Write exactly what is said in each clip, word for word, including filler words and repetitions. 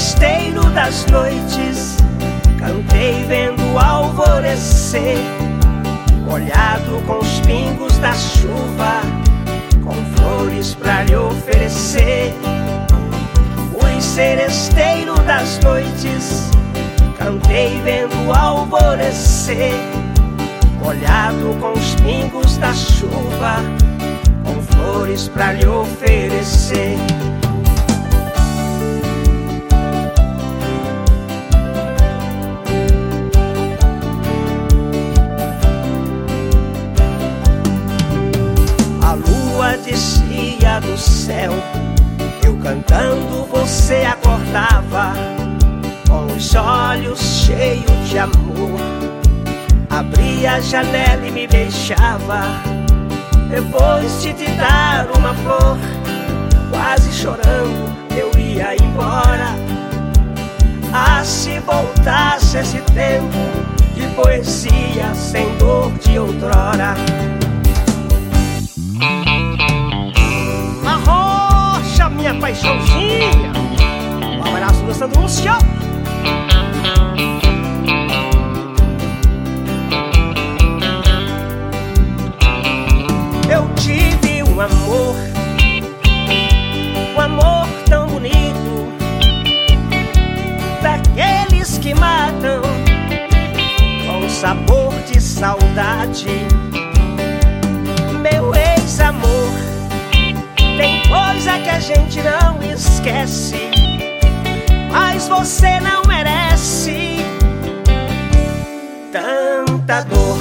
seresteiro das noites, cantei vendo o alvorecer, molhado com os pingos da chuva, com flores pra lhe oferecer. Fui seresteiro das noites, cantei vendo o alvorecer, molhado com os pingos da chuva, com flores pra lhe oferecer. A lua descia do céu, eu cantando você acordava, com os olhos cheios de amor. Abria a janela e me beijava, depois de te dar uma flor. Quase chorando eu ia embora. Ah, se voltasse esse tempo de poesia sem dor de outrora. Arrocha, minha paixãozinha, um abraço dançando no chão. Eu tive um amor, um amor tão bonito, daqueles que matam com sabor de saudade. Meu ex-amor, tem coisa que a gente não esquece, mas você não merece tanta dor.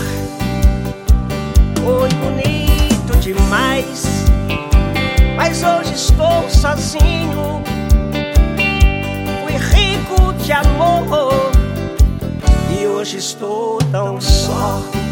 Foi bonito demais, mas hoje estou sozinho. Fui rico de amor e hoje estou tão só.